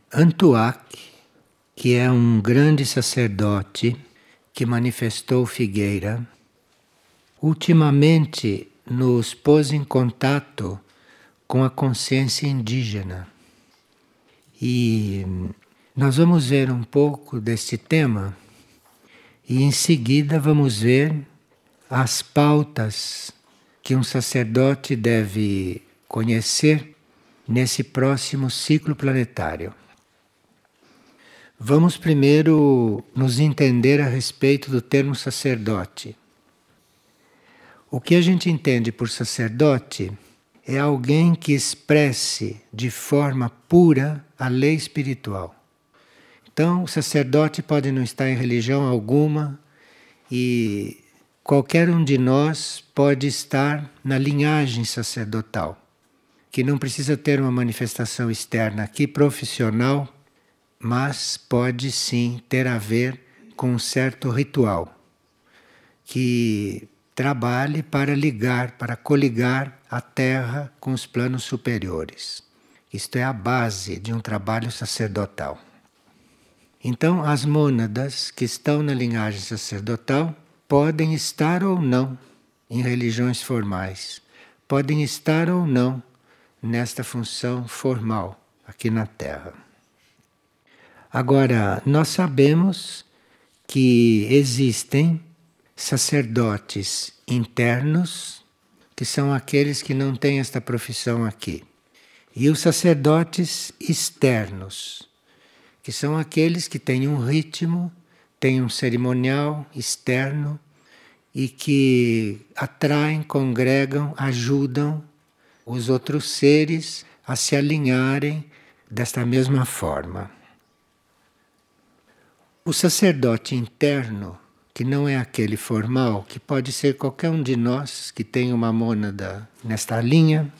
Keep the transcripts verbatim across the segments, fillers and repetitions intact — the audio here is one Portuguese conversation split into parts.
Antuak, que é um grande sacerdote que manifestou Figueira, ultimamente nos pôs em contato com a consciência indígena. E nós vamos ver um pouco deste tema e em seguida vamos ver as pautas que um sacerdote deve conhecer nesse próximo ciclo planetário. Vamos primeiro nos entender a respeito do termo sacerdote. O que a gente entende por sacerdote é alguém que expresse de forma pura a lei espiritual. Então, o sacerdote pode não estar em religião alguma e qualquer um de nós pode estar na linhagem sacerdotal, que não precisa ter uma manifestação externa aqui profissional, mas pode sim ter a ver com um certo ritual que trabalhe para ligar, para coligar a Terra com os planos superiores. Isto é a base de um trabalho sacerdotal. Então, as mônadas que estão na linhagem sacerdotal podem estar ou não em religiões formais, podem estar ou não nesta função formal aqui na Terra. Agora, nós sabemos que existem sacerdotes internos, que são aqueles que não têm esta profissão aqui, e os sacerdotes externos, que são aqueles que têm um ritmo, têm um cerimonial externo e que atraem, congregam, ajudam os outros seres a se alinharem desta mesma forma. O sacerdote interno, que não é aquele formal, que pode ser qualquer um de nós que tem uma mônada nesta linha,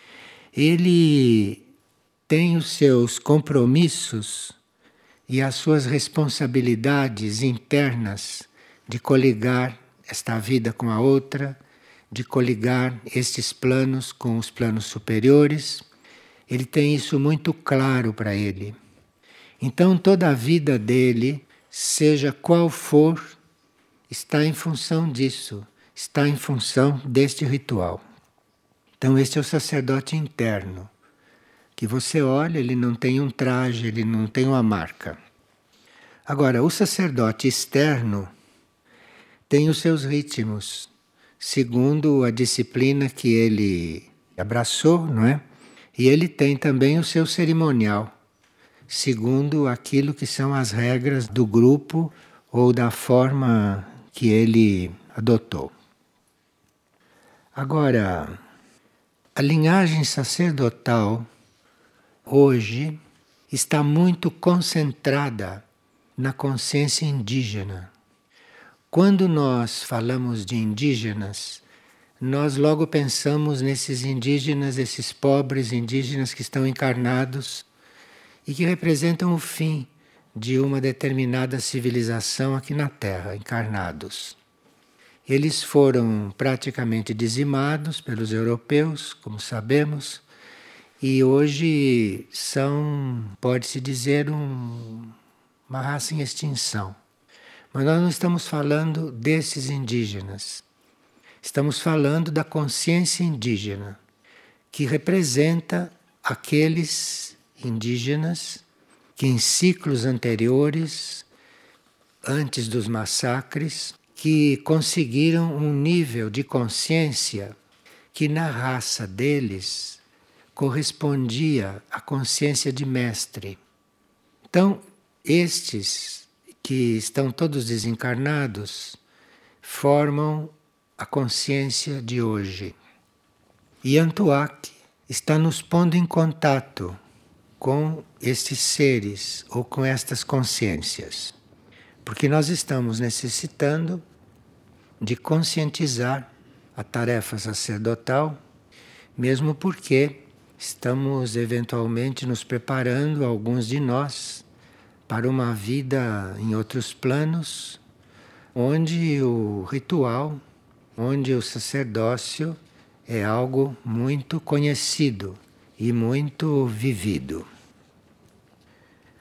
ele tem os seus compromissos e as suas responsabilidades internas de coligar esta vida com a outra, de coligar estes planos com os planos superiores. Ele tem isso muito claro para ele. Então toda a vida dele, seja qual for, está em função disso, está em função deste ritual. Então este é o sacerdote interno, que você olha, ele não tem um traje, ele não tem uma marca. Agora, o sacerdote externo tem os seus ritmos, segundo a disciplina que ele abraçou, não é? E ele tem também o seu cerimonial, segundo aquilo que são as regras do grupo ou da forma que ele adotou. Agora, a linhagem sacerdotal hoje está muito concentrada na consciência indígena. Quando nós falamos de indígenas, nós logo pensamos nesses indígenas, esses pobres indígenas que estão encarnados e que representam o fim de uma determinada civilização aqui na Terra, encarnados. Eles foram praticamente dizimados pelos europeus, como sabemos, e hoje são, pode-se dizer, um, uma raça em extinção. Mas nós não estamos falando desses indígenas. Estamos falando da consciência indígena, que representa aqueles indígenas que em ciclos anteriores, antes dos massacres, que conseguiram um nível de consciência que na raça deles correspondia à consciência de mestre. Então, estes que estão todos desencarnados formam a consciência de hoje. E Antuak está nos pondo em contato com estes seres ou com estas consciências, porque nós estamos necessitando de conscientizar a tarefa sacerdotal, mesmo porque estamos eventualmente nos preparando, alguns de nós, para uma vida em outros planos, onde o ritual, onde o sacerdócio é algo muito conhecido e muito vivido.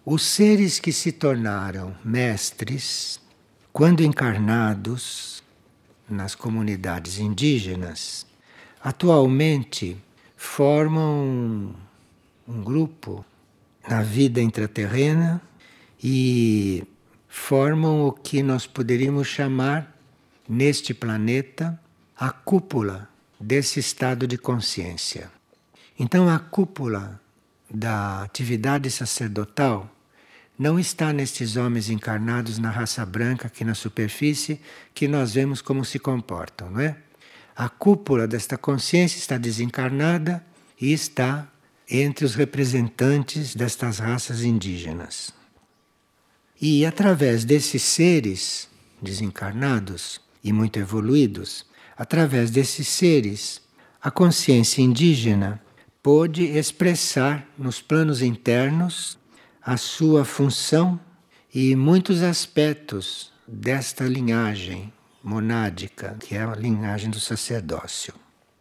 Os seres que se tornaram mestres, quando encarnados nas comunidades indígenas, atualmente formam um, um grupo na vida intraterrena e formam o que nós poderíamos chamar, neste planeta, a cúpula desse estado de consciência. Então, a cúpula da atividade sacerdotal não está nestes homens encarnados na raça branca, aqui na superfície, que nós vemos como se comportam, não é? A cúpula desta consciência está desencarnada e está entre os representantes destas raças indígenas. E através desses seres desencarnados e muito evoluídos, através desses seres, a consciência indígena pôde expressar nos planos internos a sua função e muitos aspectos desta linhagem monádica, que é a linhagem do sacerdócio.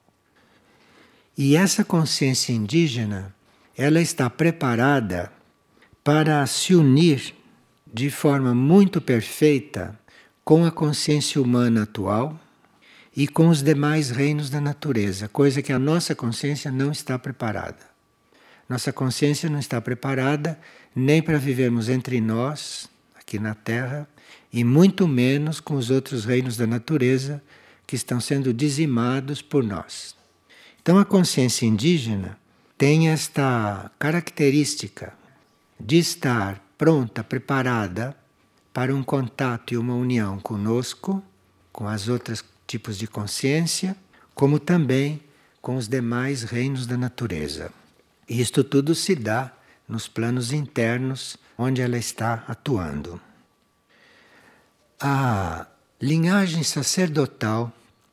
E essa consciência indígena, ela está preparada para se unir de forma muito perfeita com a consciência humana atual e com os demais reinos da natureza, coisa que a nossa consciência não está preparada. Nossa consciência não está preparada nem para vivermos entre nós, aqui na Terra, e muito menos com os outros reinos da natureza que estão sendo dizimados por nós. Então a consciência indígena tem esta característica de estar pronta, preparada para um contato e uma união conosco, com as outras tipos de consciência, como também com os demais reinos da natureza. E isto tudo se dá nos planos internos onde ela está atuando. A linhagem sacerdotal,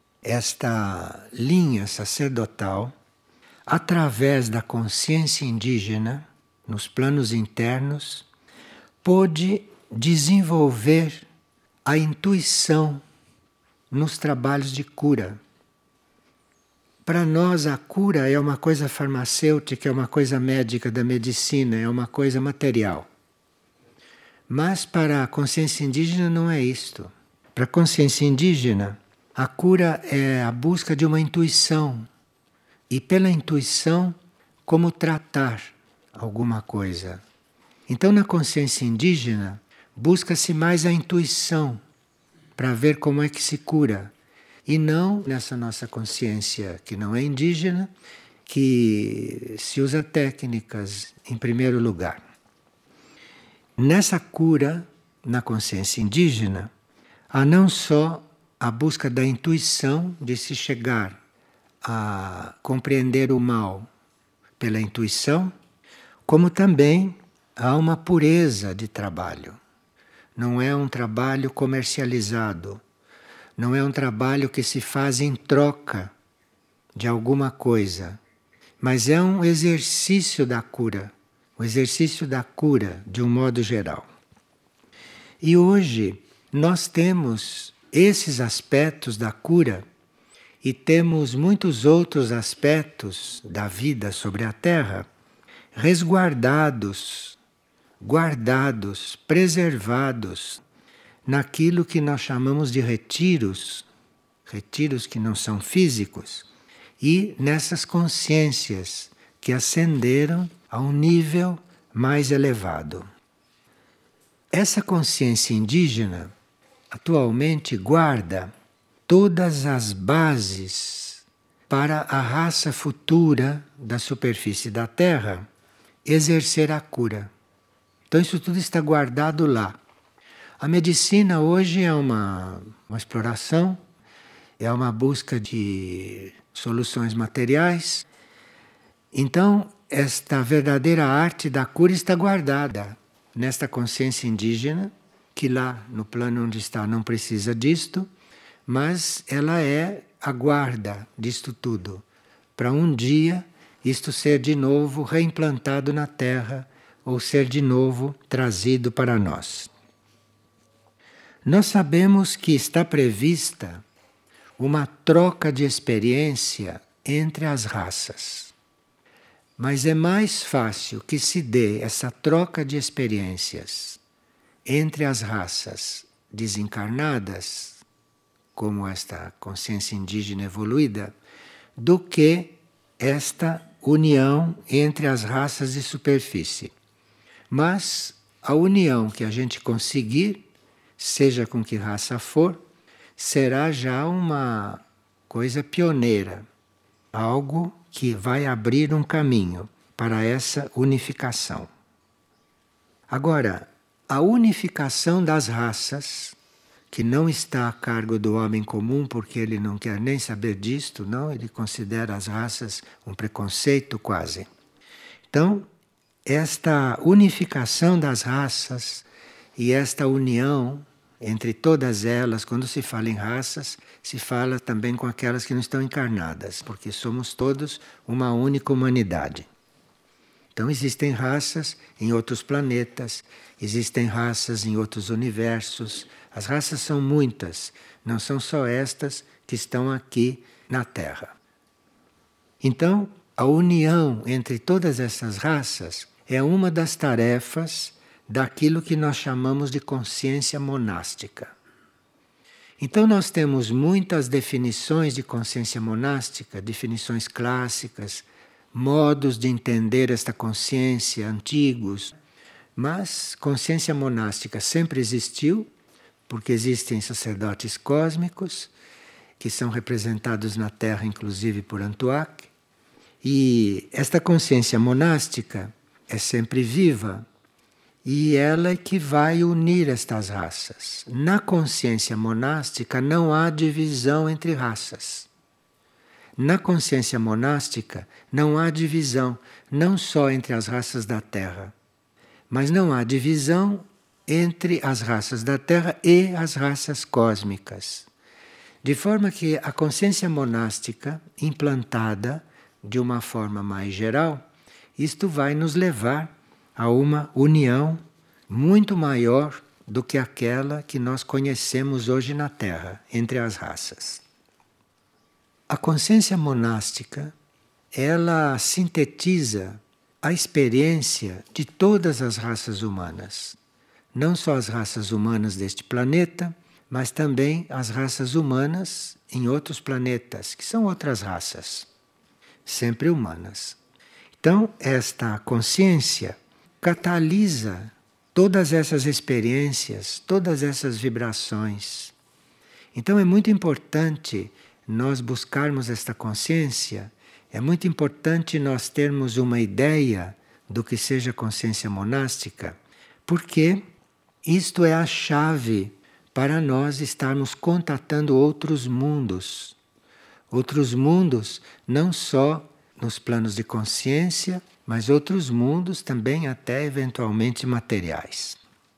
esta linha sacerdotal, através da consciência indígena, nos planos internos, pôde desenvolver a intuição nos trabalhos de cura. Para nós, a cura é uma coisa farmacêutica, é uma coisa médica da medicina, é uma coisa material. Mas para a consciência indígena não é isto. Para a consciência indígena, a cura é a busca de uma intuição. E pela intuição, como tratar alguma coisa. Então, na consciência indígena, busca-se mais a intuição para ver como é que se cura. E não nessa nossa consciência que não é indígena, que se usa técnicas em primeiro lugar. Nessa cura, na consciência indígena, há não só a busca da intuição de se chegar a compreender o mal pela intuição, como também há uma pureza de trabalho. Não é um trabalho comercializado. Não é um trabalho que se faz em troca de alguma coisa, mas é um exercício da cura, o exercício da cura de um modo geral. E hoje nós temos esses aspectos da cura e temos muitos outros aspectos da vida sobre a Terra resguardados, guardados, preservados naquilo que nós chamamos de retiros, retiros que não são físicos, e nessas consciências que ascenderam a um nível mais elevado. Essa consciência indígena atualmente guarda todas as bases para a raça futura da superfície da Terra exercer a cura. Então isso tudo está guardado lá. A medicina hoje é uma, uma exploração, é uma busca de soluções materiais. Então, esta verdadeira arte da cura está guardada nesta consciência indígena, que lá no plano onde está não precisa disto, mas ela é a guarda disto tudo, para um dia isto ser de novo reimplantado na Terra ou ser de novo trazido para nós. Nós sabemos que está prevista uma troca de experiência entre as raças. Mas é mais fácil que se dê essa troca de experiências entre as raças desencarnadas, como esta consciência indígena evoluída, do que esta união entre as raças de superfície. Mas a união que a gente conseguir, seja com que raça for, será já uma coisa pioneira, algo que vai abrir um caminho para essa unificação. Agora, a unificação das raças, que não está a cargo do homem comum, porque ele não quer nem saber disto, não, ele considera as raças um preconceito quase. Então, esta unificação das raças e esta união entre todas elas, quando se fala em raças, se fala também com aquelas que não estão encarnadas, porque somos todos uma única humanidade. Então existem raças em outros planetas, existem raças em outros universos. As raças são muitas, não são só estas que estão aqui na Terra. Então, a união entre todas essas raças é uma das tarefas daquilo que nós chamamos de consciência monástica. Então nós temos muitas definições de consciência monástica, definições clássicas, modos de entender esta consciência antigos, mas consciência monástica sempre existiu, porque existem sacerdotes cósmicos, que são representados na Terra inclusive por Antuak, e esta consciência monástica é sempre viva, e ela é que vai unir estas raças. Na consciência monástica não há divisão entre raças. Na consciência monástica não há divisão, não só entre as raças da Terra, mas não há divisão entre as raças da Terra e as raças cósmicas. De forma que a consciência monástica, implantada de uma forma mais geral, isto vai nos levar a uma união muito maior do que aquela que nós conhecemos hoje na Terra, entre as raças. A consciência monástica, ela sintetiza a experiência de todas as raças humanas. Não só as raças humanas deste planeta, mas também as raças humanas em outros planetas, que são outras raças, sempre humanas. Então, esta consciência catalisa todas essas experiências, todas essas vibrações. Então é muito importante nós buscarmos esta consciência, é muito importante nós termos uma ideia do que seja consciência monástica, porque isto é a chave para nós estarmos contatando outros mundos. Outros mundos não só nos planos de consciência, mas outros mundos também até eventualmente materiais.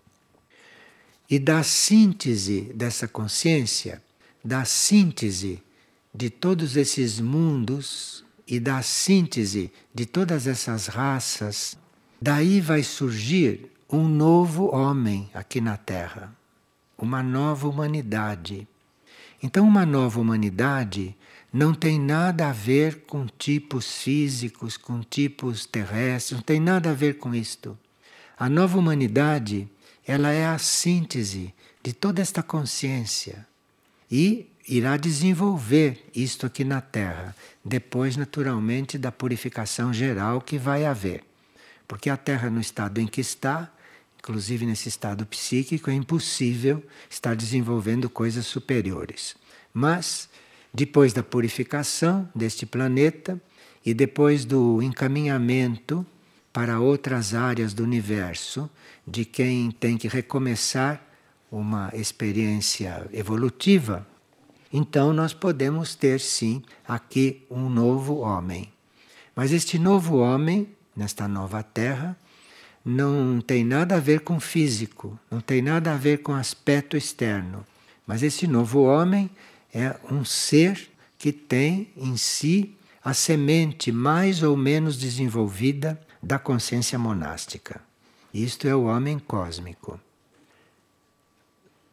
E da síntese dessa consciência, da síntese de todos esses mundos e da síntese de todas essas raças, daí vai surgir um novo homem aqui na Terra, uma nova humanidade. Então, uma nova humanidade não tem nada a ver com tipos físicos, com tipos terrestres, não tem nada a ver com isto. A nova humanidade, ela é a síntese de toda esta consciência e irá desenvolver isto aqui na Terra, depois, naturalmente, da purificação geral que vai haver. Porque a Terra, no estado em que está, inclusive nesse estado psíquico, é impossível estar desenvolvendo coisas superiores. Mas depois da purificação deste planeta e depois do encaminhamento para outras áreas do universo, de quem tem que recomeçar uma experiência evolutiva, então nós podemos ter sim aqui um novo homem. Mas este novo homem, nesta nova Terra, não tem nada a ver com físico, não tem nada a ver com aspecto externo. Mas este novo homem é um ser que tem em si a semente mais ou menos desenvolvida da consciência monástica. Isto é o homem cósmico.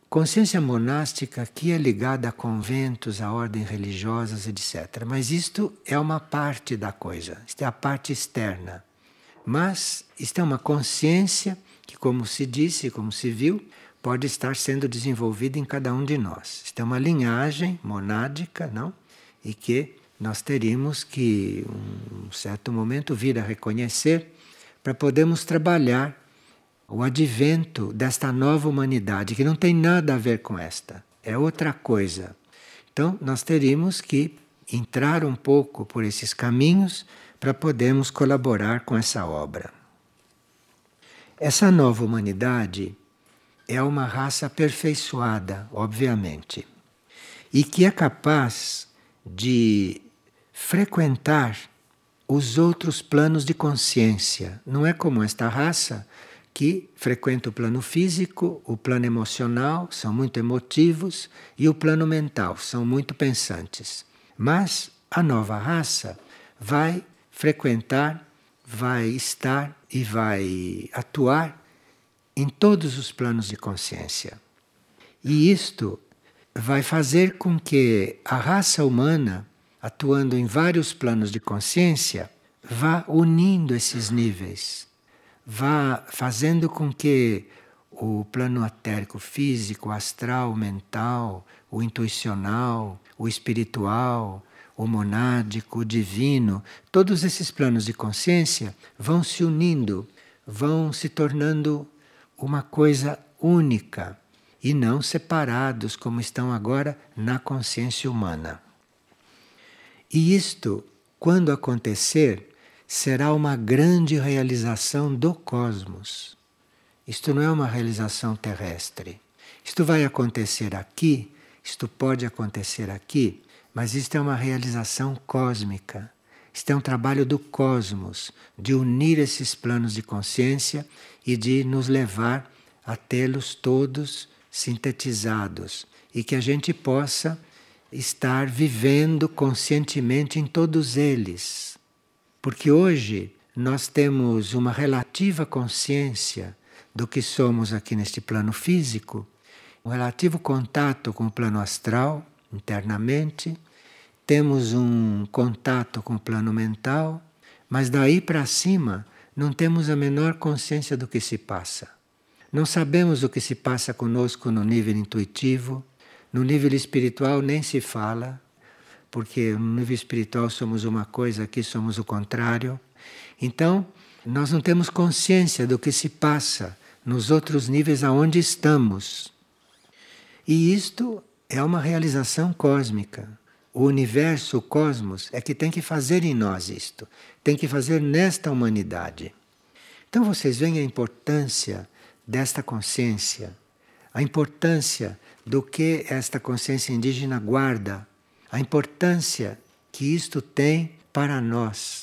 Consciência monástica aqui é ligada a conventos, a ordens religiosas, etcétera. Mas isto é uma parte da coisa, isto é a parte externa. Mas isto é uma consciência que, como se disse, como se viu, pode estar sendo desenvolvida em cada um de nós. Isto é uma linhagem monádica, não? E que nós teríamos que, em um certo momento, vir a reconhecer para podermos trabalhar o advento desta nova humanidade, que não tem nada a ver com esta, é outra coisa. Então, nós teríamos que entrar um pouco por esses caminhos para podermos colaborar com essa obra. Essa nova humanidade é uma raça aperfeiçoada, obviamente, e que é capaz de frequentar os outros planos de consciência. Não é como esta raça que frequenta o plano físico, o plano emocional, são muito emotivos, e o plano mental, são muito pensantes. Mas a nova raça vai frequentar, vai estar e vai atuar em todos os planos de consciência. E isto vai fazer com que a raça humana, atuando em vários planos de consciência, vá unindo esses níveis, vá fazendo com que o plano etérico, físico, astral, mental, o intuicional, o espiritual, o monádico, o divino, todos esses planos de consciência vão se unindo, vão se tornando uma coisa única e não separados como estão agora na consciência humana. E isto, quando acontecer, será uma grande realização do cosmos. Isto não é uma realização terrestre. Isto vai acontecer aqui, isto pode acontecer aqui, mas isto é uma realização cósmica. Isto é um trabalho do cosmos, de unir esses planos de consciência e de nos levar a tê-los todos sintetizados e que a gente possa estar vivendo conscientemente em todos eles. Porque hoje nós temos uma relativa consciência do que somos aqui neste plano físico, um relativo contato com o plano astral, internamente, temos um contato com o plano mental, mas daí para cima não temos a menor consciência do que se passa. Não sabemos o que se passa conosco no nível intuitivo, no nível espiritual nem se fala, porque no nível espiritual somos uma coisa, aqui somos o contrário. Então, nós não temos consciência do que se passa nos outros níveis aonde estamos. E isto é uma realização cósmica. O universo, o cosmos, é que tem que fazer em nós isto, tem que fazer nesta humanidade. Então vocês veem a importância desta consciência, a importância do que esta consciência indígena guarda, a importância que isto tem para nós.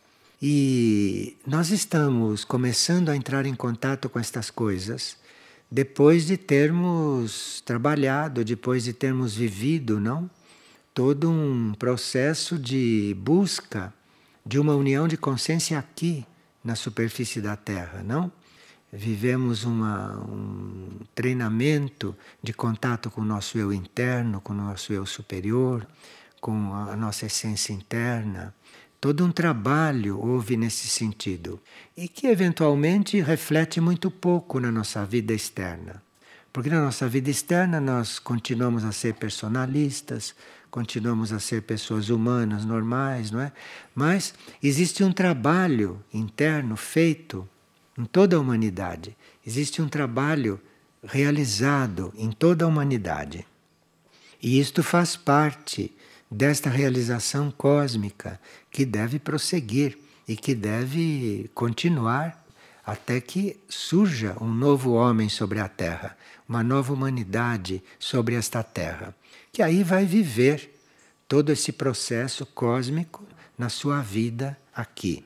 E nós estamos começando a entrar em contato com estas coisas depois de termos trabalhado, depois de termos vivido, não? Todo um processo de busca de uma união de consciência aqui na superfície da Terra, não? Vivemos uma, um treinamento de contato com o nosso eu interno, com o nosso eu superior, com a nossa essência interna. Todo um trabalho houve nesse sentido e que eventualmente reflete muito pouco na nossa vida externa. Porque na nossa vida externa nós continuamos a ser personalistas, continuamos a ser pessoas humanas, normais, não é? Mas existe um trabalho interno feito em toda a humanidade. Existe um trabalho realizado em toda a humanidade. E isto faz parte desta realização cósmica que deve prosseguir e que deve continuar até que surja um novo homem sobre a Terra, uma nova humanidade sobre esta Terra, que aí vai viver todo esse processo cósmico na sua vida aqui.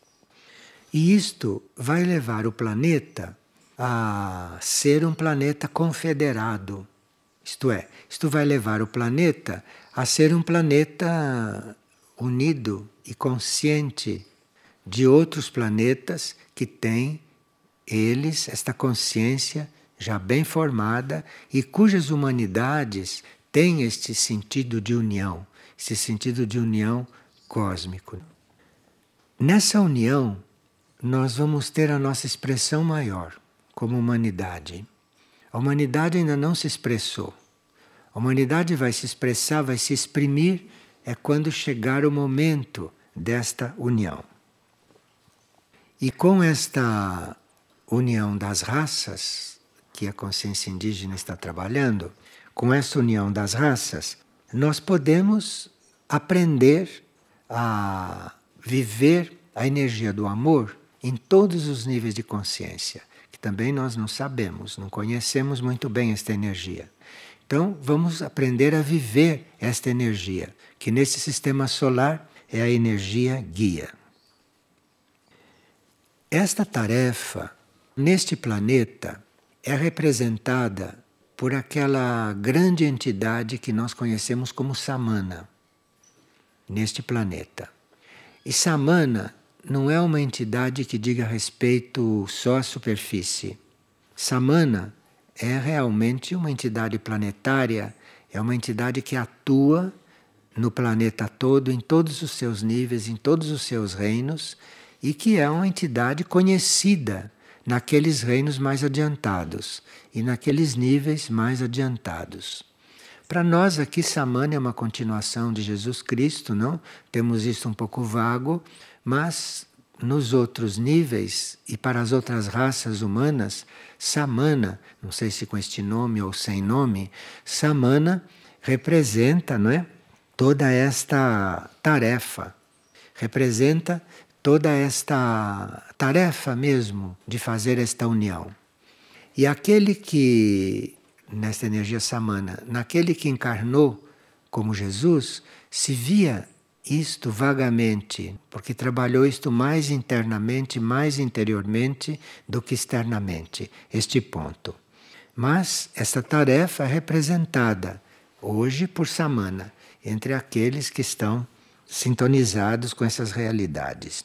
E isto vai levar o planeta a ser um planeta confederado. Isto é, isto vai levar o planeta a ser um planeta unido e consciente de outros planetas que têm, eles, esta consciência já bem formada e cujas humanidades têm este sentido de união, esse sentido de união cósmico. Nessa união, nós vamos ter a nossa expressão maior como humanidade. A humanidade ainda não se expressou. A humanidade vai se expressar, vai se exprimir, é quando chegar o momento desta união. E com esta união das raças, que a consciência indígena está trabalhando, com essa união das raças, nós podemos aprender a viver a energia do amor em todos os níveis de consciência, que também nós não sabemos, não conhecemos muito bem esta energia. Então, vamos aprender a viver esta energia, que nesse sistema solar é a energia guia. Esta tarefa, neste planeta, é representada por aquela grande entidade que nós conhecemos como Samana, neste planeta. E Samana não é uma entidade que diga respeito só à superfície. Samana é realmente uma entidade planetária, é uma entidade que atua no planeta todo, em todos os seus níveis, em todos os seus reinos, e que é uma entidade conhecida naqueles reinos mais adiantados e naqueles níveis mais adiantados. Para nós aqui, Samana é uma continuação de Jesus Cristo, não? Temos isso um pouco vago, mas nos outros níveis e para as outras raças humanas, Samana, não sei se com este nome ou sem nome, Samana representa, não é, toda esta tarefa, representa toda esta tarefa mesmo de fazer esta união. E aquele que, nesta energia Samana, naquele que encarnou como Jesus, se via isto vagamente, porque trabalhou isto mais internamente, mais interiormente do que externamente, este ponto. Mas esta tarefa é representada hoje por Samana, entre aqueles que estão sintonizados com essas realidades.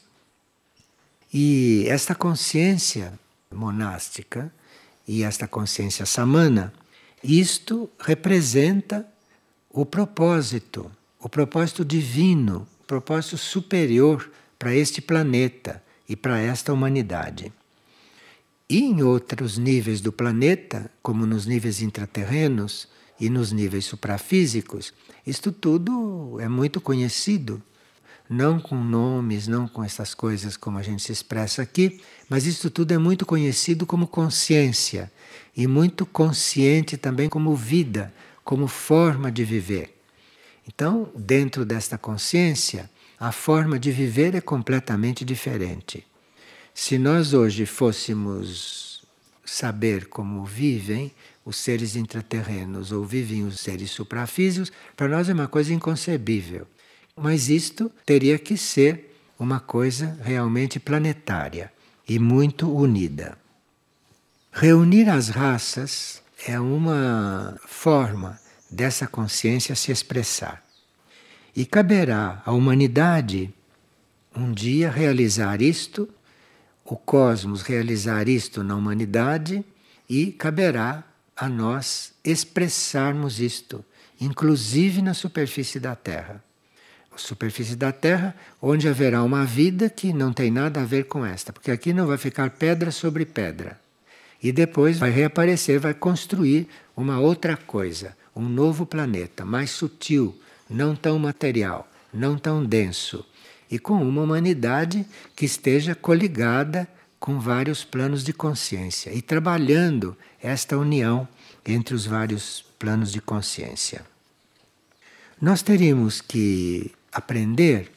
E esta consciência monástica e esta consciência samana, isto representa o propósito, o propósito divino, o propósito superior para este planeta e para esta humanidade. E em outros níveis do planeta, como nos níveis intraterrenos e nos níveis suprafísicos, isto tudo é muito conhecido. Não com nomes, não com essas coisas como a gente se expressa aqui, mas isso tudo é muito conhecido como consciência e muito consciente também como vida, como forma de viver. Então, dentro desta consciência, a forma de viver é completamente diferente. Se nós hoje fôssemos saber como vivem os seres intraterrenos ou vivem os seres suprafísicos, para nós é uma coisa inconcebível. Mas isto teria que ser uma coisa realmente planetária e muito unida. Reunir as raças é uma forma dessa consciência se expressar. E caberá à humanidade um dia realizar isto, o cosmos realizar isto na humanidade, e caberá a nós expressarmos isto, inclusive na superfície da Terra. Superfície da Terra, onde haverá uma vida que não tem nada a ver com esta, porque aqui não vai ficar pedra sobre pedra. E depois vai reaparecer, vai construir uma outra coisa, um novo planeta, mais sutil, não tão material, não tão denso, e com uma humanidade que esteja coligada com vários planos de consciência e trabalhando esta união entre os vários planos de consciência. Nós teríamos que aprender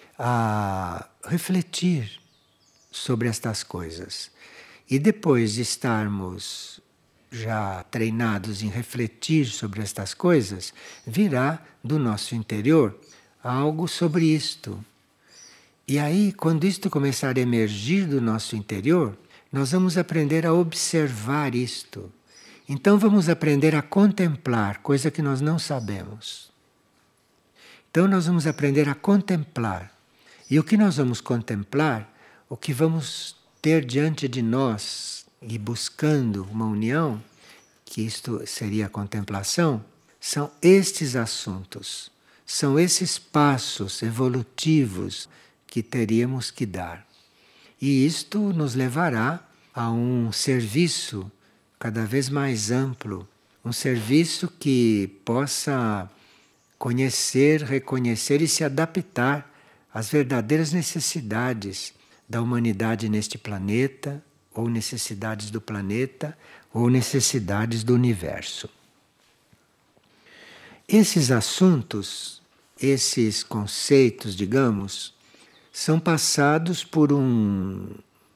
a refletir sobre estas coisas. E depois de estarmos já treinados em refletir sobre estas coisas, virá do nosso interior algo sobre isto. E aí, quando isto começar a emergir do nosso interior, nós vamos aprender a observar isto. Então vamos aprender a contemplar, coisa que nós não sabemos. Então nós vamos aprender a contemplar. E o que nós vamos contemplar, o que vamos ter diante de nós e buscando uma união, que isto seria a contemplação, são estes assuntos, são esses passos evolutivos que teríamos que dar. E isto nos levará a um serviço cada vez mais amplo, um serviço que possa conhecer, reconhecer e se adaptar às verdadeiras necessidades da humanidade neste planeta, ou necessidades do planeta, ou necessidades do universo. Esses assuntos, esses conceitos, digamos, são passados por um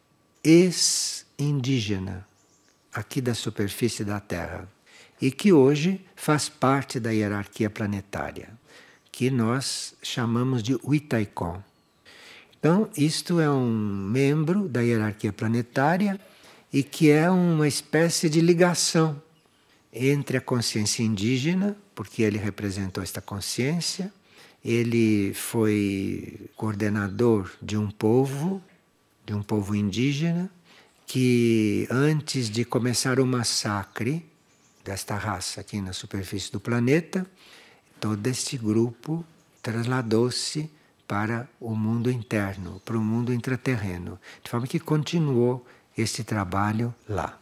ex-indígena aqui da superfície da Terra e que hoje faz parte da hierarquia planetária, que nós chamamos de Huitaicon. Então, isto é um membro da hierarquia planetária e que é uma espécie de ligação entre a consciência indígena, porque ele representou esta consciência, ele foi coordenador de um povo, de um povo indígena, que antes de começar o massacre desta raça aqui na superfície do planeta, todo este grupo trasladou-se para o mundo interno, para o mundo intraterreno, de forma que continuou este trabalho lá.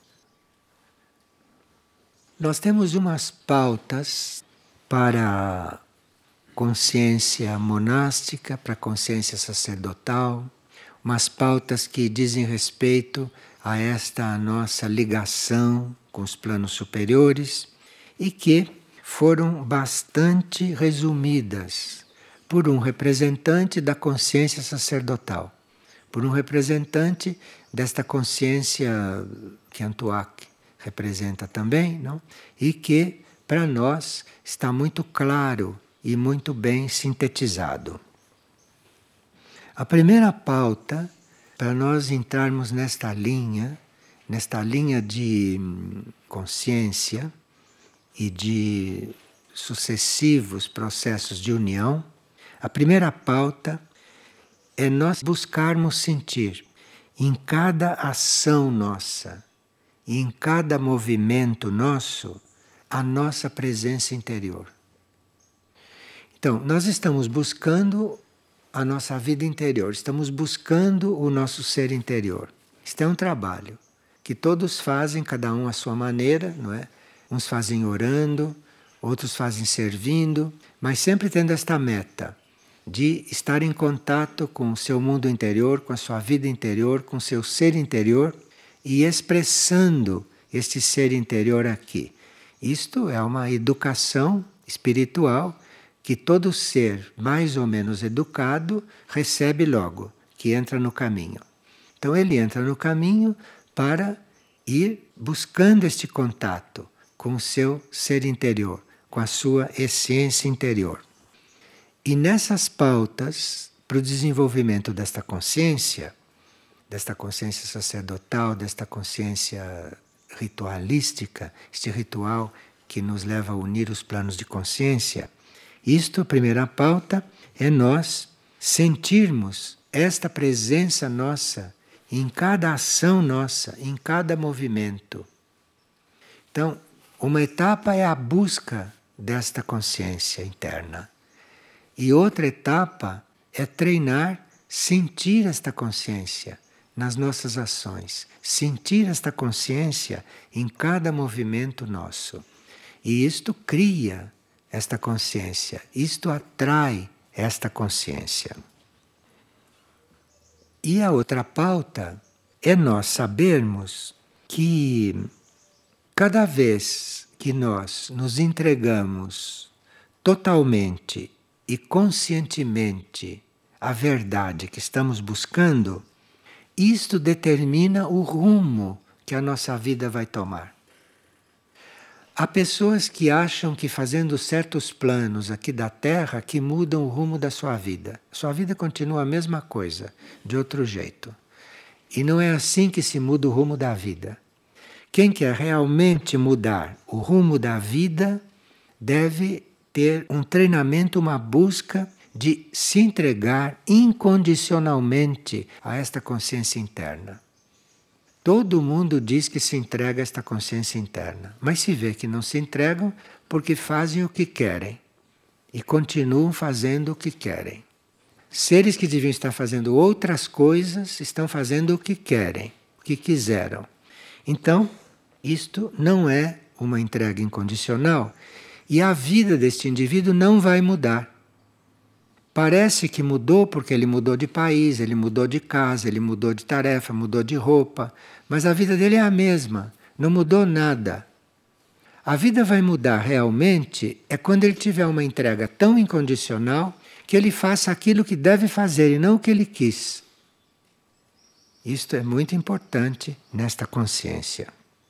Nós temos umas pautas para a consciência monástica, para a consciência sacerdotal, umas pautas que dizem respeito a esta nossa ligação com os planos superiores e que foram bastante resumidas por um representante da consciência sacerdotal, por um representante desta consciência que Antuak representa também, não? E que, para nós, está muito claro e muito bem sintetizado. A primeira pauta, para nós entrarmos nesta linha, nesta linha de consciência e de sucessivos processos de união, a primeira pauta é nós buscarmos sentir em cada ação nossa e em cada movimento nosso a nossa presença interior. Então, nós estamos buscando a nossa vida interior, estamos buscando o nosso ser interior. Isto é um trabalho que todos fazem, cada um à sua maneira, não é? Uns fazem orando, outros fazem servindo, mas sempre tendo esta meta de estar em contato com o seu mundo interior, com a sua vida interior, com o seu ser interior e expressando este ser interior aqui. Isto é uma educação espiritual que todo ser mais ou menos educado recebe logo, que entra no caminho. Então ele entra no caminho para ir buscando este contato com o seu ser interior, com a sua essência interior. E nessas pautas para o desenvolvimento desta consciência, desta consciência sacerdotal, desta consciência ritualística, este ritual que nos leva a unir os planos de consciência, isto, a primeira pauta, é nós sentirmos esta presença nossa em cada ação nossa, em cada movimento. Então, uma etapa é a busca desta consciência interna. E outra etapa é treinar, sentir esta consciência nas nossas ações, sentir esta consciência em cada movimento nosso. E isto cria esta consciência, isto atrai esta consciência. E a outra pauta é nós sabermos que cada vez que nós nos entregamos totalmente e conscientemente à verdade que estamos buscando, isto determina o rumo que a nossa vida vai tomar. Há pessoas que acham que fazendo certos planos aqui da Terra que mudam o rumo da sua vida. Sua vida continua a mesma coisa, de outro jeito. E não é assim que se muda o rumo da vida. Quem quer realmente mudar o rumo da vida deve ter um treinamento, uma busca de se entregar incondicionalmente a esta consciência interna. Todo mundo diz que se entrega a esta consciência interna, mas se vê que não se entregam porque fazem o que querem e continuam fazendo o que querem. Seres que deviam estar fazendo outras coisas estão fazendo o que querem, o que quiseram. Então, isto não é uma entrega incondicional e a vida deste indivíduo não vai mudar. Parece que mudou porque ele mudou de país, ele mudou de casa, ele mudou de tarefa, mudou de roupa, mas a vida dele é a mesma, não mudou nada. A vida vai mudar realmente é quando ele tiver uma entrega tão incondicional que ele faça aquilo que deve fazer e não o que ele quis. Isto é muito importante nesta consciência.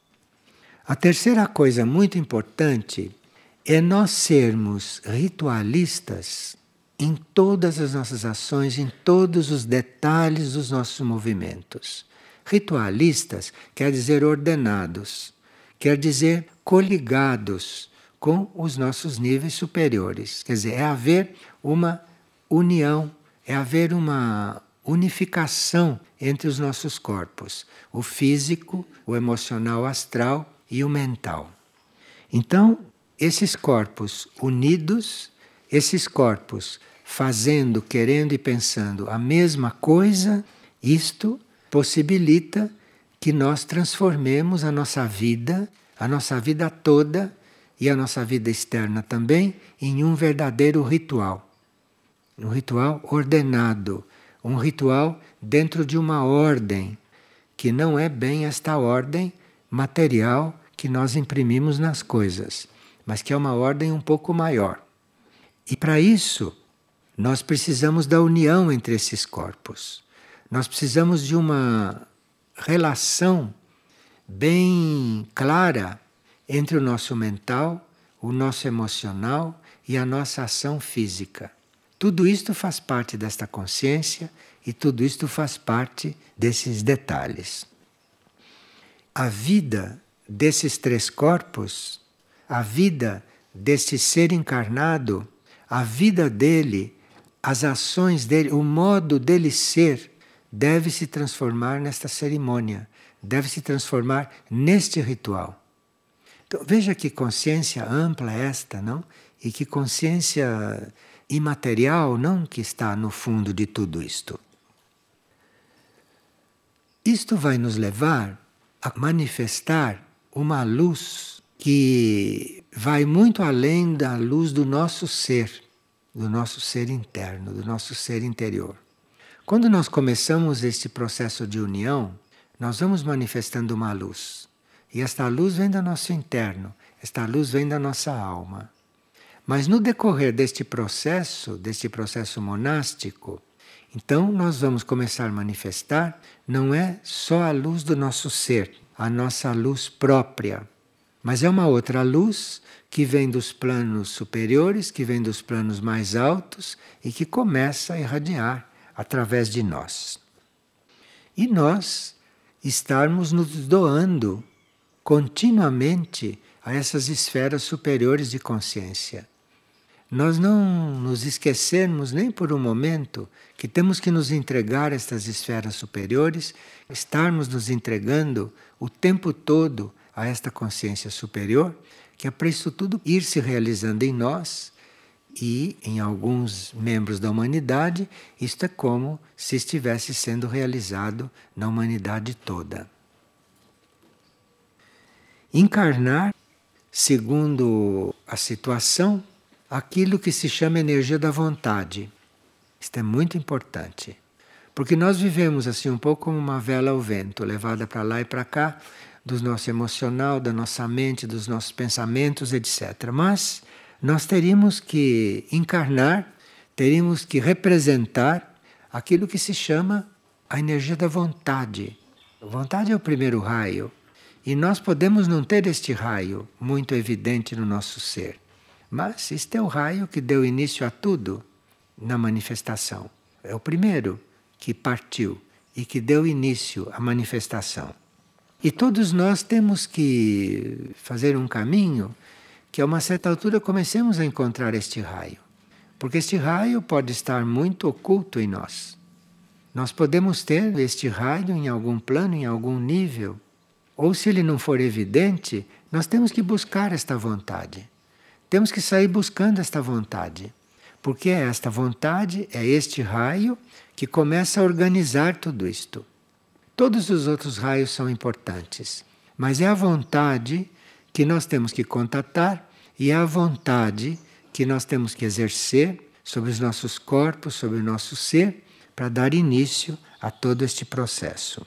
A terceira coisa muito importante é nós sermos ritualistas em todas as nossas ações, em todos os detalhes dos nossos movimentos. Ritualistas quer dizer ordenados, quer dizer coligados com os nossos níveis superiores. Quer dizer, é haver uma união, é haver uma unificação entre os nossos corpos, o físico, o emocional astral e o mental. Então, esses corpos unidos, esses corpos fazendo, querendo e pensando a mesma coisa, isto possibilita que nós transformemos a nossa vida, a nossa vida toda e a nossa vida externa também, em um verdadeiro ritual. Um ritual ordenado, um ritual dentro de uma ordem, que não é bem esta ordem material que nós imprimimos nas coisas, mas que é uma ordem um pouco maior. E para isso, nós precisamos da união entre esses corpos. Nós precisamos de uma relação bem clara entre o nosso mental, o nosso emocional e a nossa ação física. Tudo isto faz parte desta consciência e tudo isto faz parte desses detalhes. A vida desses três corpos, a vida deste ser encarnado, a vida dele, as ações dele, o modo dele ser, deve se transformar nesta cerimônia, deve se transformar neste ritual. Então, veja que consciência ampla é esta, não? E que consciência imaterial, não, que está no fundo de tudo isto. Isto vai nos levar a manifestar uma luz que vai muito além da luz do nosso ser, do nosso ser interno, do nosso ser interior. Quando nós começamos este processo de união, nós vamos manifestando uma luz. E esta luz vem do nosso interno, esta luz vem da nossa alma. Mas no decorrer deste processo, deste processo monástico, então nós vamos começar a manifestar, não é só a luz do nosso ser, a nossa luz própria, mas é uma outra luz que vem dos planos superiores, que vem dos planos mais altos e que começa a irradiar através de nós. E nós estarmos nos doando continuamente a essas esferas superiores de consciência. Nós não nos esquecermos nem por um momento que temos que nos entregar a estas esferas superiores, estarmos nos entregando o tempo todo a esta consciência superior, que é para isso tudo ir se realizando em nós e em alguns membros da humanidade, isto é como se estivesse sendo realizado na humanidade toda. Encarnar, segundo a situação, aquilo que se chama energia da vontade. Isto é muito importante, porque nós vivemos assim um pouco como uma vela ao vento, levada para lá e para cá, do nosso emocional, da nossa mente, dos nossos pensamentos, etcétera. Mas nós teríamos que encarnar, teríamos que representar aquilo que se chama a energia da vontade. A vontade é o primeiro raio, e nós podemos não ter este raio muito evidente no nosso ser. Mas este é o raio que deu início a tudo na manifestação. É o primeiro que partiu e que deu início à manifestação. E todos nós temos que fazer um caminho que a uma certa altura comecemos a encontrar este raio. Porque este raio pode estar muito oculto em nós. Nós podemos ter este raio em algum plano, em algum nível. Ou se ele não for evidente, nós temos que buscar esta vontade. Temos que sair buscando esta vontade. Porque é esta vontade, é este raio que começa a organizar tudo isto. Todos os outros raios são importantes, mas é a vontade que nós temos que contatar e é a vontade que nós temos que exercer sobre os nossos corpos, sobre o nosso ser, para dar início a todo este processo.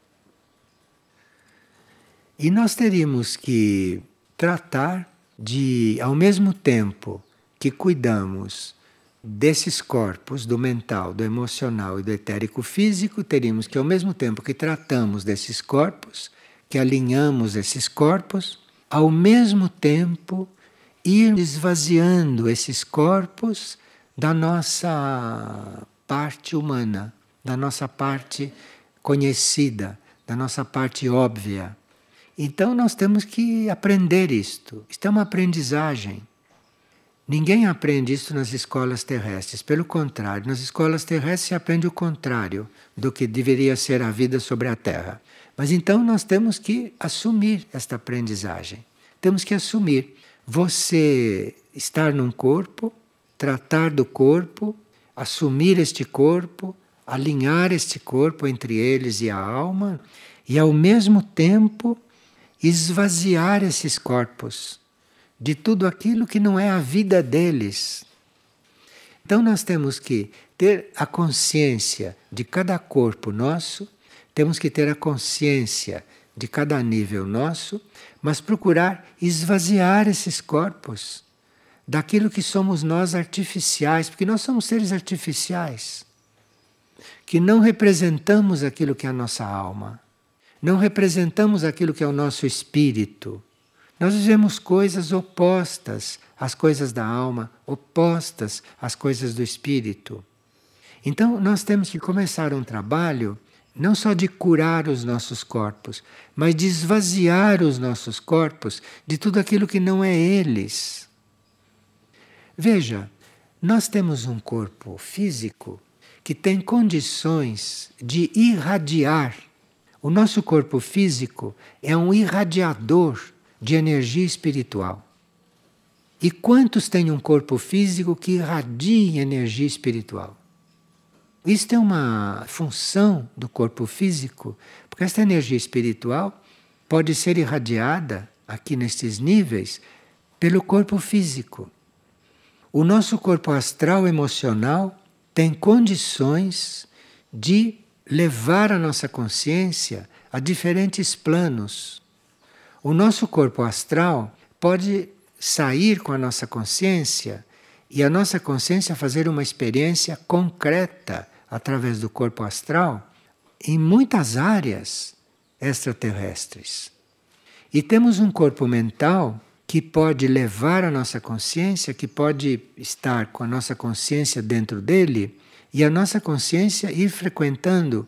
E nós teríamos que tratar de, ao mesmo tempo que cuidamos desses corpos, do mental, do emocional e do etérico físico, teríamos que, ao mesmo tempo que tratamos desses corpos, que alinhamos esses corpos, ao mesmo tempo ir esvaziando esses corpos da nossa parte humana, da nossa parte conhecida, da nossa parte óbvia. Então nós temos que aprender isto. Isto é uma aprendizagem. Ninguém aprende isso nas escolas terrestres. Pelo contrário, nas escolas terrestres se aprende o contrário do que deveria ser a vida sobre a Terra. Mas então nós temos que assumir esta aprendizagem. Temos que assumir. Você estar num corpo, tratar do corpo, assumir este corpo, alinhar este corpo entre eles e a alma, e ao mesmo tempo esvaziar esses corpos de tudo aquilo que não é a vida deles. Então nós temos que ter a consciência de cada corpo nosso, temos que ter a consciência de cada nível nosso, mas procurar esvaziar esses corpos daquilo que somos nós artificiais, porque nós somos seres artificiais, que não representamos aquilo que é a nossa alma, não representamos aquilo que é o nosso espírito. Nós vivemos coisas opostas às coisas da alma, opostas às coisas do espírito. Então nós temos que começar um trabalho não só de curar os nossos corpos, mas de esvaziar os nossos corpos de tudo aquilo que não é eles. Veja, nós temos um corpo físico que tem condições de irradiar. O nosso corpo físico é um irradiador de energia espiritual. E quantos têm um corpo físico que irradia energia espiritual? Isto é uma função do corpo físico, porque esta energia espiritual pode ser irradiada aqui nestes níveis pelo corpo físico. O nosso corpo astral emocional tem condições de levar a nossa consciência a diferentes planos. O nosso corpo astral pode sair com a nossa consciência e a nossa consciência fazer uma experiência concreta através do corpo astral em muitas áreas extraterrestres. E temos um corpo mental que pode levar a nossa consciência, que pode estar com a nossa consciência dentro dele e a nossa consciência ir frequentando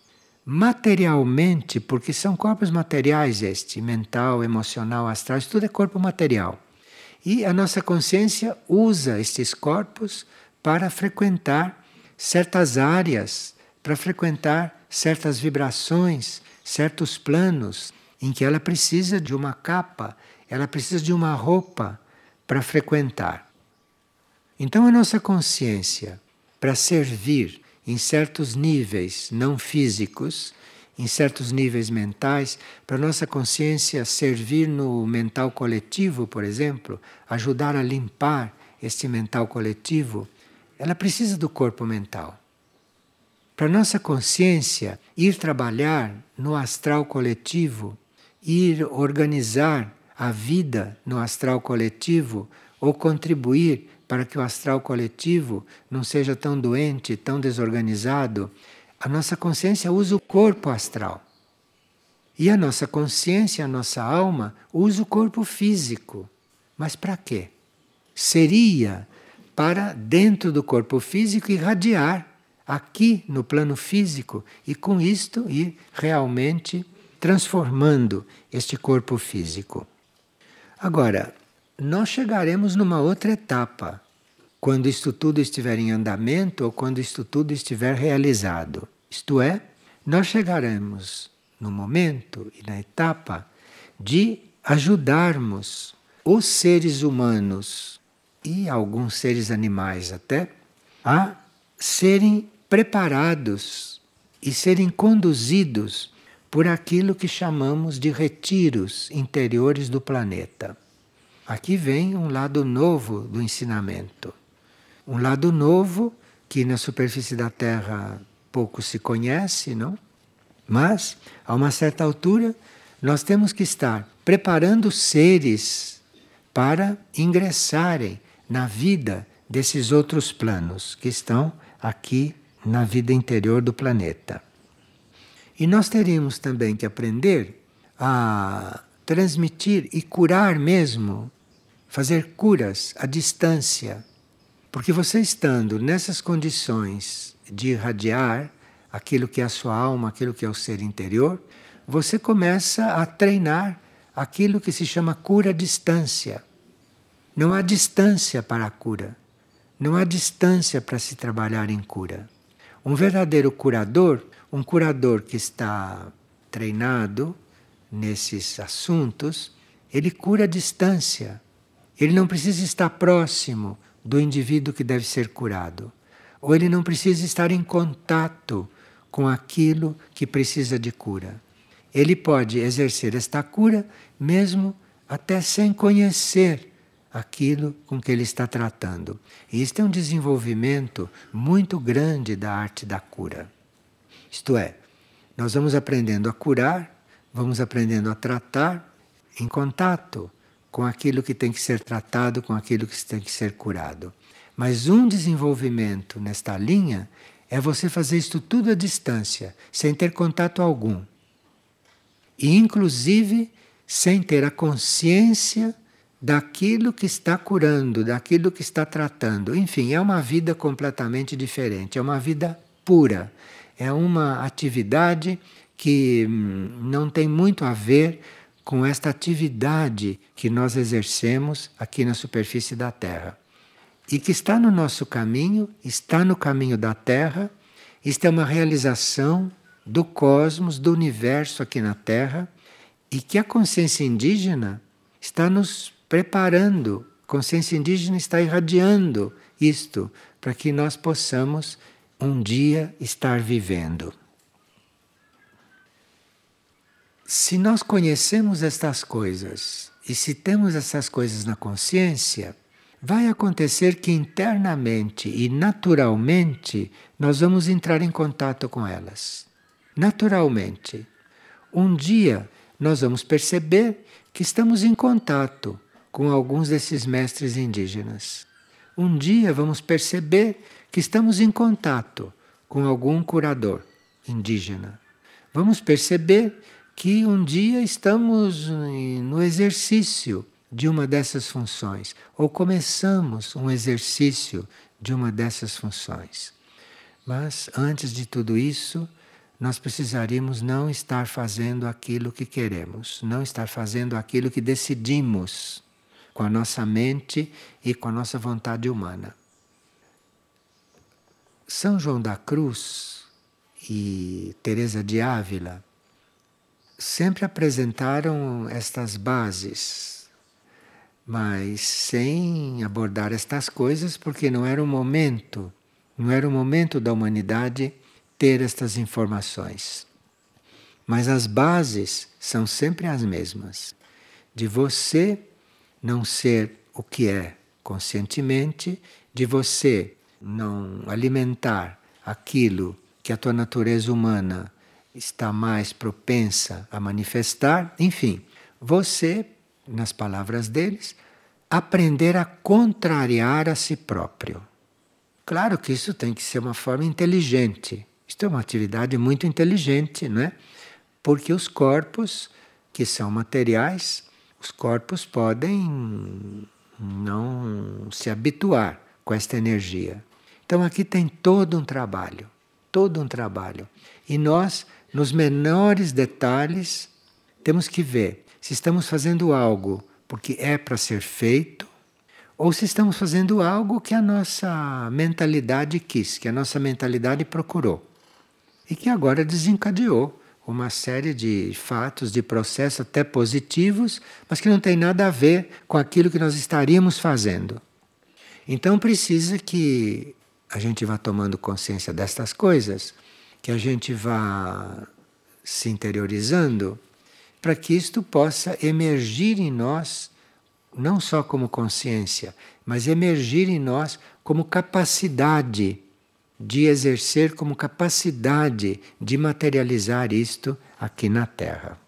materialmente, porque são corpos materiais este, mental, emocional, astral, isso tudo é corpo material. E a nossa consciência usa estes corpos para frequentar certas áreas, para frequentar certas vibrações, certos planos em que ela precisa de uma capa, ela precisa de uma roupa para frequentar. Então a nossa consciência, para servir em certos níveis não físicos, em certos níveis mentais, para a nossa consciência servir no mental coletivo, por exemplo, ajudar a limpar este mental coletivo, ela precisa do corpo mental. Para a nossa consciência ir trabalhar no astral coletivo, ir organizar a vida no astral coletivo ou contribuir para que o astral coletivo não seja tão doente, tão desorganizado, a nossa consciência usa o corpo astral. E a nossa consciência, a nossa alma, usa o corpo físico. Mas para quê? Seria para dentro do corpo físico irradiar aqui no plano físico e com isto ir realmente transformando este corpo físico. Agora, nós chegaremos numa outra etapa, quando isto tudo estiver em andamento ou quando isto tudo estiver realizado. Isto é, nós chegaremos no momento e na etapa de ajudarmos os seres humanos e alguns seres animais até a serem preparados e serem conduzidos por aquilo que chamamos de retiros interiores do planeta. Aqui vem um lado novo do ensinamento. Um lado novo que na superfície da Terra pouco se conhece, não? Mas, a uma certa altura, nós temos que estar preparando seres para ingressarem na vida desses outros planos que estão aqui na vida interior do planeta. E nós teríamos também que aprender a transmitir e curar mesmo, fazer curas à distância. Porque você estando nessas condições de irradiar aquilo que é a sua alma, aquilo que é o ser interior, você começa a treinar aquilo que se chama cura à distância. Não há distância para a cura. Não há distância para se trabalhar em cura. Um verdadeiro curador, um curador que está treinado nesses assuntos, ele cura à distância. Ele não precisa estar próximo do indivíduo que deve ser curado. Ou ele não precisa estar em contato com aquilo que precisa de cura. Ele pode exercer esta cura mesmo até sem conhecer aquilo com que ele está tratando. E isto é um desenvolvimento muito grande da arte da cura. Isto é, nós vamos aprendendo a curar, vamos aprendendo a tratar em contato com aquilo que tem que ser tratado, com aquilo que tem que ser curado. Mas um desenvolvimento nesta linha é você fazer isto tudo à distância, sem ter contato algum. E inclusive sem ter a consciência daquilo que está curando, daquilo que está tratando. Enfim, é uma vida completamente diferente, é uma vida pura. É uma atividade que hum, não tem muito a ver com esta atividade que nós exercemos aqui na superfície da Terra. E que está no nosso caminho, está no caminho da Terra. Isto é uma realização do cosmos, do universo aqui na Terra, e que a consciência indígena está nos preparando, a consciência indígena está irradiando isto, para que nós possamos um dia estar vivendo. Se nós conhecemos estas coisas, e se temos essas coisas na consciência, vai acontecer que internamente e naturalmente nós vamos entrar em contato com elas. Naturalmente. Um dia nós vamos perceber que estamos em contato com alguns desses mestres indígenas. Um dia vamos perceber que estamos em contato com algum curador indígena. Vamos perceber que um dia estamos no exercício de uma dessas funções, ou começamos um exercício de uma dessas funções. Mas, antes de tudo isso, nós precisaríamos não estar fazendo aquilo que queremos, não estar fazendo aquilo que decidimos com a nossa mente e com a nossa vontade humana. São João da Cruz e Teresa de Ávila sempre apresentaram estas bases, mas sem abordar estas coisas, porque não era o momento, não era o momento da humanidade ter estas informações. Mas as bases são sempre as mesmas. De você não ser o que é conscientemente, de você não alimentar aquilo que a tua natureza humana está mais propensa a manifestar, enfim, você, nas palavras deles, aprender a contrariar a si próprio. Claro que isso tem que ser uma forma inteligente. Isto é uma atividade muito inteligente, não é? Porque os corpos, que são materiais, os corpos podem não se habituar com esta energia. Então aqui tem todo um trabalho, todo um trabalho. E nós, nos menores detalhes, temos que ver se estamos fazendo algo porque é para ser feito, ou se estamos fazendo algo que a nossa mentalidade quis, que a nossa mentalidade procurou. e que agora desencadeou uma série de fatos, de processos até positivos, mas que não tem nada a ver com aquilo que nós estaríamos fazendo. Então precisa que a gente vá tomando consciência destas coisas, que a gente vá se interiorizando, para que isto possa emergir em nós, não só como consciência, mas emergir em nós como capacidade de exercer, como capacidade de materializar isto aqui na Terra.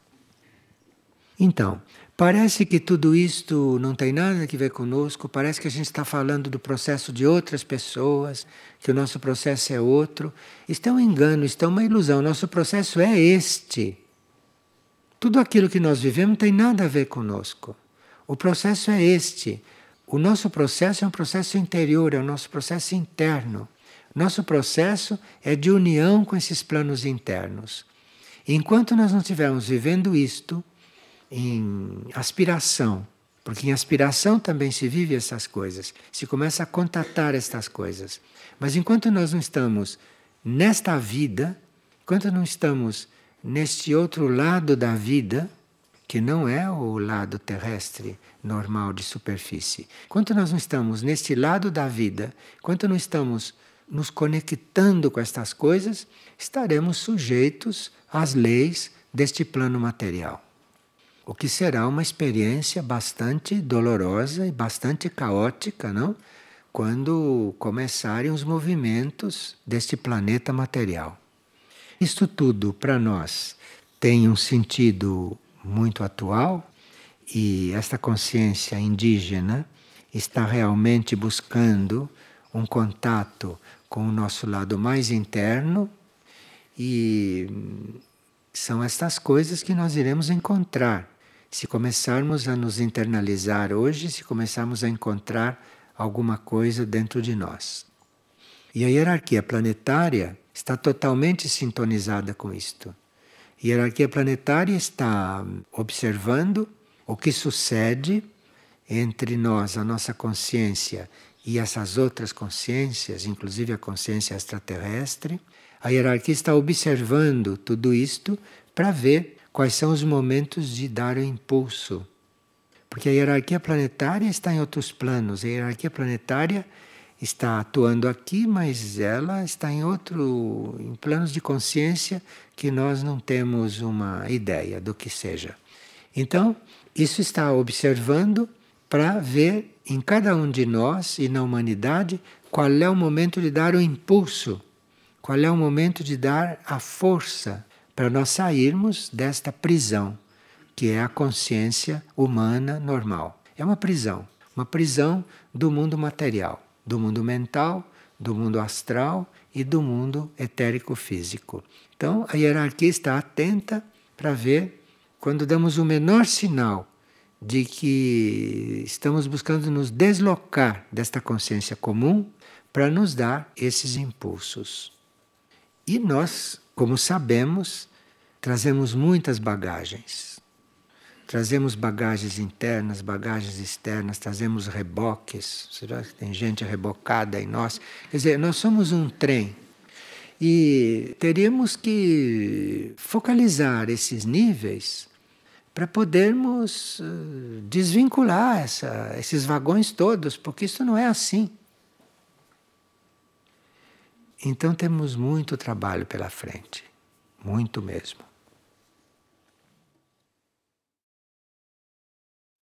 Então, parece que tudo isto não tem nada a ver conosco, parece que a gente está falando do processo de outras pessoas, que o nosso processo é outro. Isto é um engano, isto é uma ilusão, nosso processo é este. Tudo aquilo que nós vivemos não tem nada a ver conosco. O processo é este. O nosso processo é um processo interior, é o nosso processo interno. Nosso processo é de união com esses planos internos. Enquanto nós não estivermos vivendo isto em aspiração, porque em aspiração também se vive essas coisas, se começa a contatar estas coisas. Mas enquanto nós não estamos nesta vida, enquanto não estamos neste outro lado da vida, que não é o lado terrestre normal de superfície, enquanto nós não estamos neste lado da vida, enquanto não estamos nos conectando com estas coisas, estaremos sujeitos às leis deste plano material. O que será uma experiência bastante dolorosa e bastante caótica, não? Quando começarem os movimentos deste planeta material. Isto tudo, para nós, tem um sentido muito atual e esta consciência indígena está realmente buscando um contato com o nosso lado mais interno, e são estas coisas que nós iremos encontrar se começarmos a nos internalizar hoje, se começarmos a encontrar alguma coisa dentro de nós. E a hierarquia planetária está totalmente sintonizada com isto. A hierarquia planetária está observando o que sucede entre nós, a nossa consciência, e essas outras consciências, inclusive a consciência extraterrestre. A hierarquia está observando tudo isto para ver quais são os momentos de dar o impulso. Porque a hierarquia planetária está em outros planos. A hierarquia planetária está atuando aqui, mas ela está em outro, em planos de consciência que nós não temos uma ideia do que seja. Então, isso está observando para ver em cada um de nós e na humanidade qual é o momento de dar o impulso, qual é o momento de dar a força para nós sairmos desta prisão, que é a consciência humana normal. É uma prisão, uma prisão do mundo material, do mundo mental, do mundo astral e do mundo etérico-físico. Então, a hierarquia está atenta para ver quando damos o menor sinal de que estamos buscando nos deslocar desta consciência comum para nos dar esses impulsos. E nós, como sabemos, trazemos muitas bagagens. Trazemos bagagens internas, bagagens externas, trazemos reboques. Será que tem gente rebocada em nós? Quer dizer, nós somos um trem e teríamos que focalizar esses níveis para podermos uh, desvincular essa, esses vagões todos, porque isso não é assim. Então temos muito trabalho pela frente, muito mesmo.